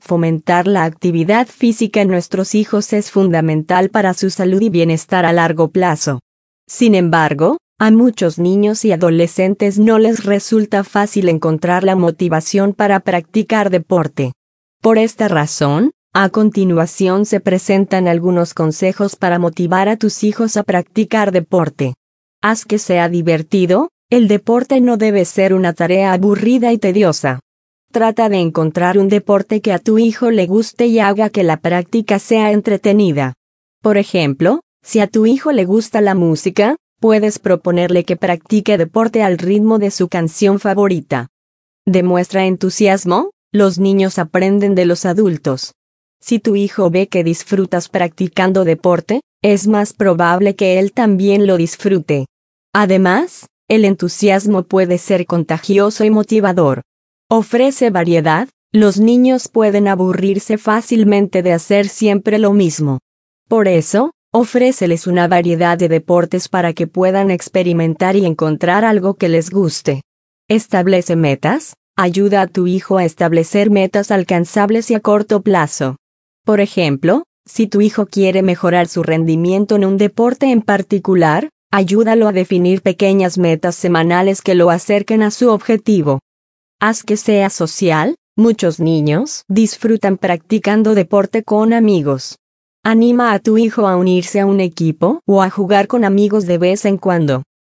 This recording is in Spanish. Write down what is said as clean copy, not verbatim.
Fomentar la actividad física en nuestros hijos es fundamental para su salud y bienestar a largo plazo. Sin embargo, a muchos niños y adolescentes no les resulta fácil encontrar la motivación para practicar deporte. Por esta razón, a continuación se presentan algunos consejos para motivar a tus hijos a practicar deporte. Haz que sea divertido. El deporte no debe ser una tarea aburrida y tediosa. Trata de encontrar un deporte que a tu hijo le guste y haga que la práctica sea entretenida. Por ejemplo, si a tu hijo le gusta la música, puedes proponerle que practique deporte al ritmo de su canción favorita. Demuestra entusiasmo. Los niños aprenden de los adultos. Si tu hijo ve que disfrutas practicando deporte, es más probable que él también lo disfrute. Además, el entusiasmo puede ser contagioso y motivador. Ofrece variedad. Los niños pueden aburrirse fácilmente de hacer siempre lo mismo. Por eso, ofréceles una variedad de deportes para que puedan experimentar y encontrar algo que les guste. Establece metas. Ayuda a tu hijo a establecer metas alcanzables y a corto plazo. Por ejemplo, si tu hijo quiere mejorar su rendimiento en un deporte en particular, ayúdalo a definir pequeñas metas semanales que lo acerquen a su objetivo. Haz que sea social. Muchos niños disfrutan practicando deporte con amigos. Anima a tu hijo a unirse a un equipo o a jugar con amigos de vez en cuando.